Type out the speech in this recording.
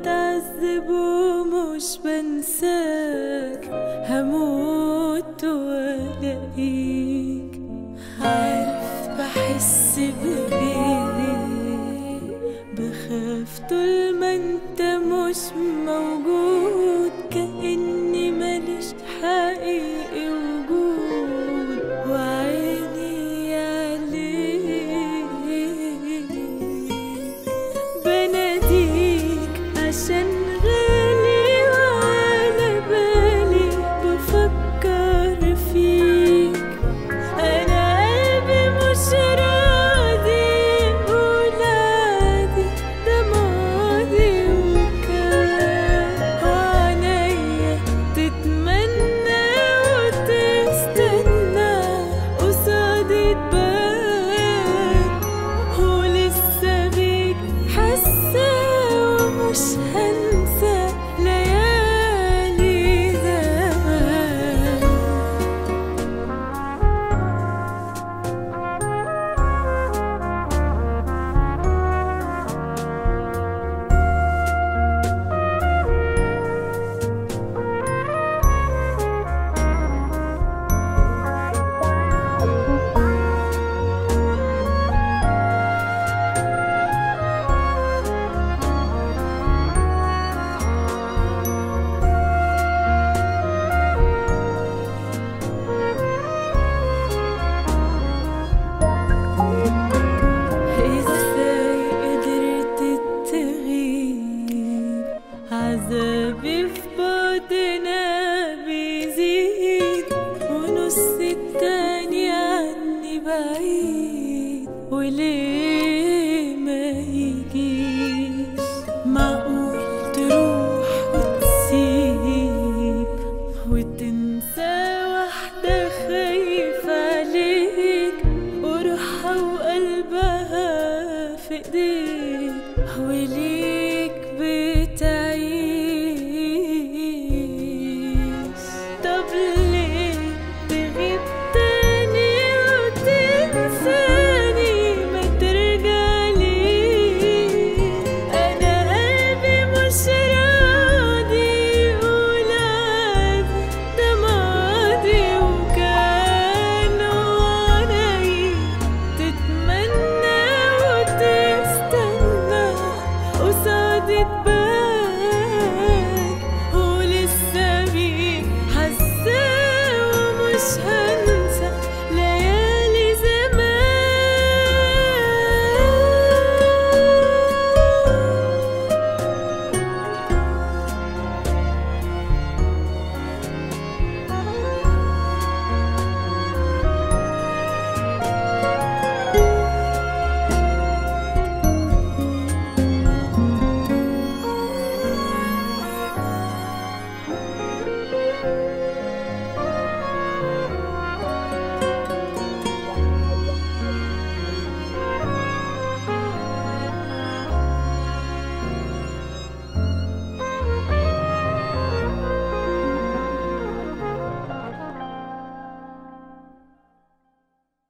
بتعذب ومش بنساك، هموت والاقيك. عارف بحس بايه؟ بخاف طول ما انت مش موجود، كأني ماليش حقيقي وجود، وعيني عليك بناديك عشان غالي، وعلى بالي بفكر فيك. انا قلبي مش راضي يقول عادي، ده ماضي وكان، وعينيا تتمنى وتستنى قصادي تبان، ولسه بيك حاسة ومش هنسى ليالي زمان. ازاي قدرت تغيب؟ عذابي في بعدنا بيزيد، ونص التاني عني بعيد، وليه ما يجيش؟ معقول تروح وتسيب وتنسى واحدة خايفة عليك، وروحها وقلبها في ايديك، وليه